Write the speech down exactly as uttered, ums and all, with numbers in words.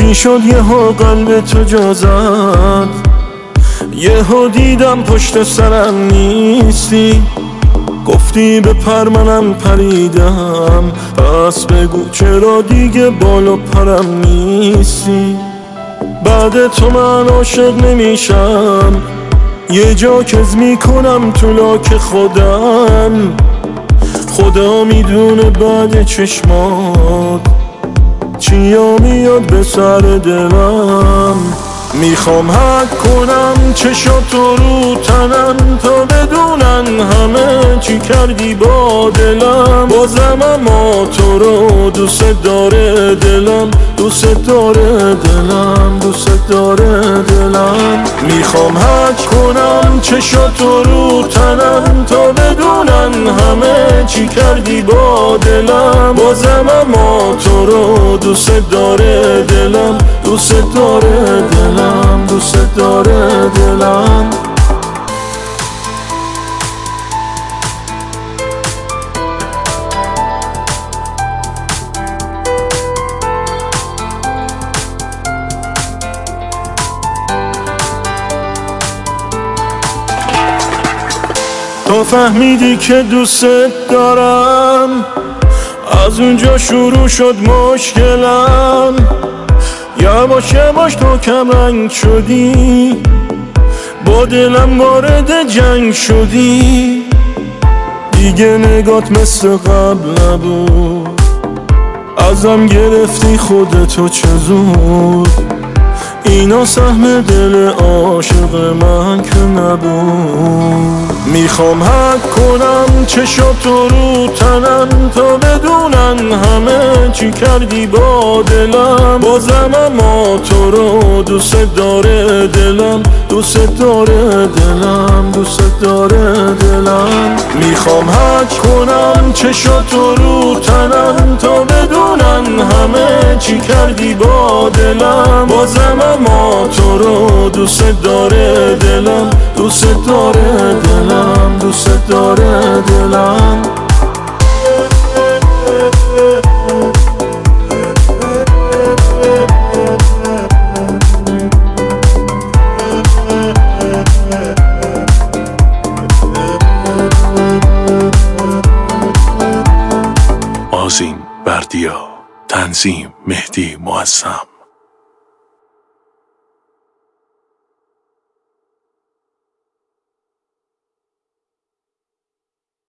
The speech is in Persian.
چی شد یهو قلب تو جا زد؟ یهو دیدم پشت سرم نیستی، گفتی بپر منم پریدم، پس بگو چرا دیگه بالا پرم نیستی. بعد تو من عاشق نمیشم، یه جا کز میکنم تو لاک خودم. خدا میدونه بعد چشمات چیا میاد به سر دلم. میخوام حک کنم چشاتو رو تنم تا بدونن همه چی کردی با دلم. بازم اما تو رو دوست داره دلم، دوست داره دلم، دوست داره دلم. میخوام حک کنم چشاتو رو تنم تا بدونن همه چی کردی با دلم. بازم اما تو رو دوست داره دلم، دوست داره دلم، دوست داره دلم. تو فهمیدی که دوست دارم، از اونجا شروع شد مشکلم. یواش یواش تو کم رنگ شدی، با دلم وارد جنگ شدی. دیگه نگات مثل قبل نبود، ازم گرفتی خودتو چه زود. اینا سهم دل عاشق من که نبود. میخوام حک کنم چشاتو رو تنم تا بدونن همه چی کردی با دلم. بازم اما تو رو دوست داره دلم، دوست داره دلم، دوست داره دلم. میخوام حک کنم چشاتو رو تنم تا بدونن همه چی کردی با دلم. بازم اما تو رو دوست داره دلم، دوست داره دلم، دوست داره دلم. آذین بردیا، تنظیم مهدی معظم.